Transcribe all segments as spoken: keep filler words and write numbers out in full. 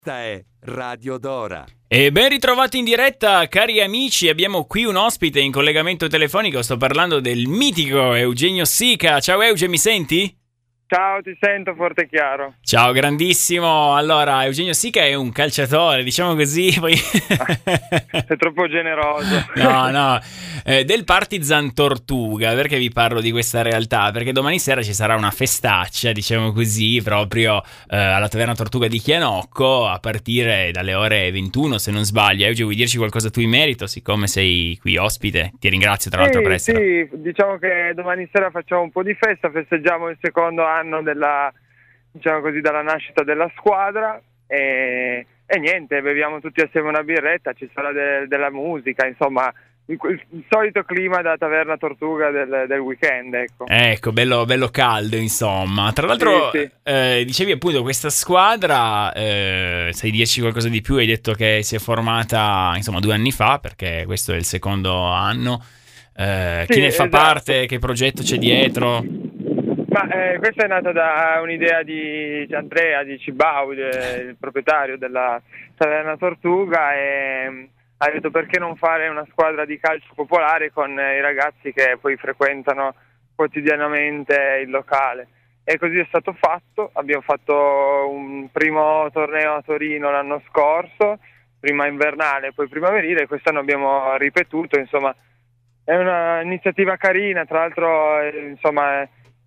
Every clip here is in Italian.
Questa è Radio Dora. E ben ritrovati in diretta, cari amici. Abbiamo qui un ospite in collegamento telefonico. Sto parlando del mitico Eugenio Sica. Ciao Euge, mi senti? Ciao, ti sento forte e chiaro. Ciao, grandissimo. Allora, Eugenio Sica è un calciatore, diciamo così. Poi... Sei troppo generoso. No, no, eh, del Partizan Tortuga. Perché vi parlo di questa realtà? Perché domani sera ci sarà una festaccia, diciamo così, proprio eh, alla Taverna Tortuga di Chianocco, a partire dalle ore ventuno, se non sbaglio. Eugenio, vuoi dirci qualcosa tu in merito, siccome sei qui ospite? Ti ringrazio tra l'altro sì, per essere. Sì, diciamo che domani sera facciamo un po' di festa, festeggiamo il secondo anno della, diciamo così, dalla nascita della squadra e, e niente, beviamo tutti assieme una birretta, ci sarà de, della musica, insomma il, il solito clima da Taverna Tortuga del, del weekend, ecco. Ecco, bello, bello caldo, insomma. Tra l'altro, sì, sì. Eh, dicevi appunto questa squadra, eh, sai dirci qualcosa di più? Hai detto che si è formata, insomma, due anni fa, perché questo è il secondo anno. Eh, Sì, chi ne fa esatto. parte? Che progetto c'è dietro? Ma eh, questa è nata da un'idea di Andrea di Cibau, il proprietario della Taverna Tortuga, e ha detto perché non fare una squadra di calcio popolare con i ragazzi che poi frequentano quotidianamente il locale. E così è stato fatto. Abbiamo fatto un primo torneo a Torino l'anno scorso, prima invernale, poi primaverile, e quest'anno abbiamo ripetuto. Insomma, è un'iniziativa carina, tra l'altro, eh, insomma,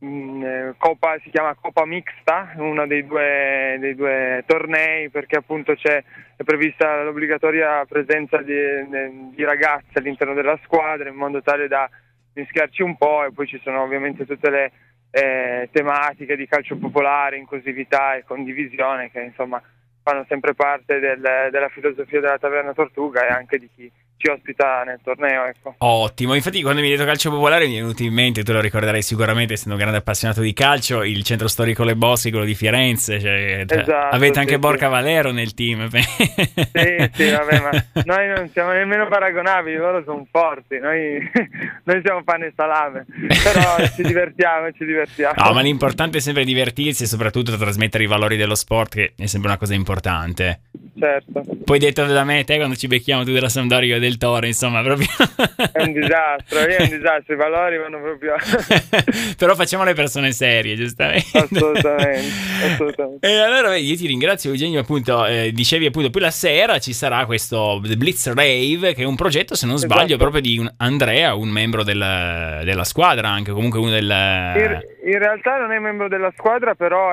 mh, Coppa, si chiama Coppa Mixta, uno dei due, dei due tornei, perché appunto c'è è prevista l'obbligatoria presenza di, di ragazzi all'interno della squadra, in modo tale da mischiarci un po', e poi ci sono ovviamente tutte le eh, tematiche di calcio popolare, inclusività e condivisione, che insomma fanno sempre parte del, della filosofia della Taverna Tortuga e anche di chi ci ospita nel torneo, ecco. Ottimo, infatti quando mi hai detto calcio popolare mi è venuto in mente, tu lo ricorderai sicuramente essendo un grande appassionato di calcio, il centro storico Le Boschi, quello di Firenze, cioè, Esatto, avete anche sì, Borca sì. Valero nel team. Sì, sì, vabbè, ma noi non siamo nemmeno paragonabili, loro sono forti, noi, noi siamo pane e salame, però ci divertiamo, ci divertiamo. No, ma l'importante è sempre divertirsi e soprattutto trasmettere i valori dello sport, che è sempre una cosa importante. Certo. Poi detto da me, te quando ci becchiamo tu della Sampdoria o del Toro, insomma, proprio È un disastro, è un disastro, i valori vanno proprio. Però facciamo le persone serie, giustamente. Assolutamente, assolutamente. E allora beh, io ti ringrazio Eugenio, appunto, eh, dicevi appunto poi la sera ci sarà questo The Blitz Rave, che è un progetto, se non sbaglio, Esatto. proprio di un Andrea, un membro del, della squadra, anche comunque uno del... In, in realtà non è membro della squadra, però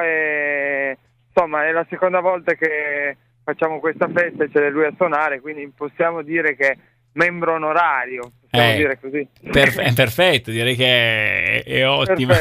è, insomma, è la seconda volta che facciamo questa festa e c'è lui a suonare, quindi possiamo dire che membro onorario, possiamo Eh, dire così. Perf- perfetto, direi che è, è ottimo.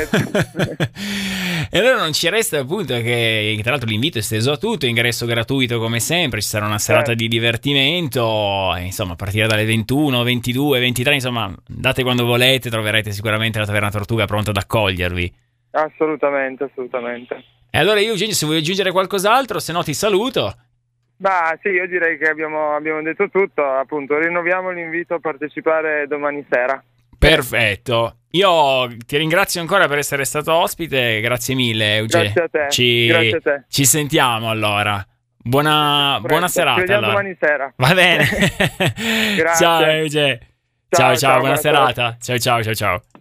E allora non ci resta appunto che, tra l'altro l'invito è esteso a tutto, ingresso gratuito come sempre, ci sarà una serata Certo. di divertimento, e, insomma a partire dalle ventuno, ventidue, ventitré, insomma andate quando volete, troverete sicuramente la Taverna Tortuga pronta ad accogliervi. Assolutamente, assolutamente. E allora io Eugenio, se vuoi aggiungere qualcos'altro, se no ti saluto. Ma sì, io direi che abbiamo, abbiamo detto tutto, appunto, rinnoviamo l'invito a partecipare domani sera. Perfetto, io ti ringrazio ancora per essere stato ospite, grazie mille Euge. Grazie a te, Ci, grazie a te. ci sentiamo allora, buona, Presto. buona Ci serata vediamo allora. domani sera. Va bene. Grazie. Ciao Euge. Ciao, Ciao ciao, ciao, buona buona serata. serata. Ciao ciao ciao ciao.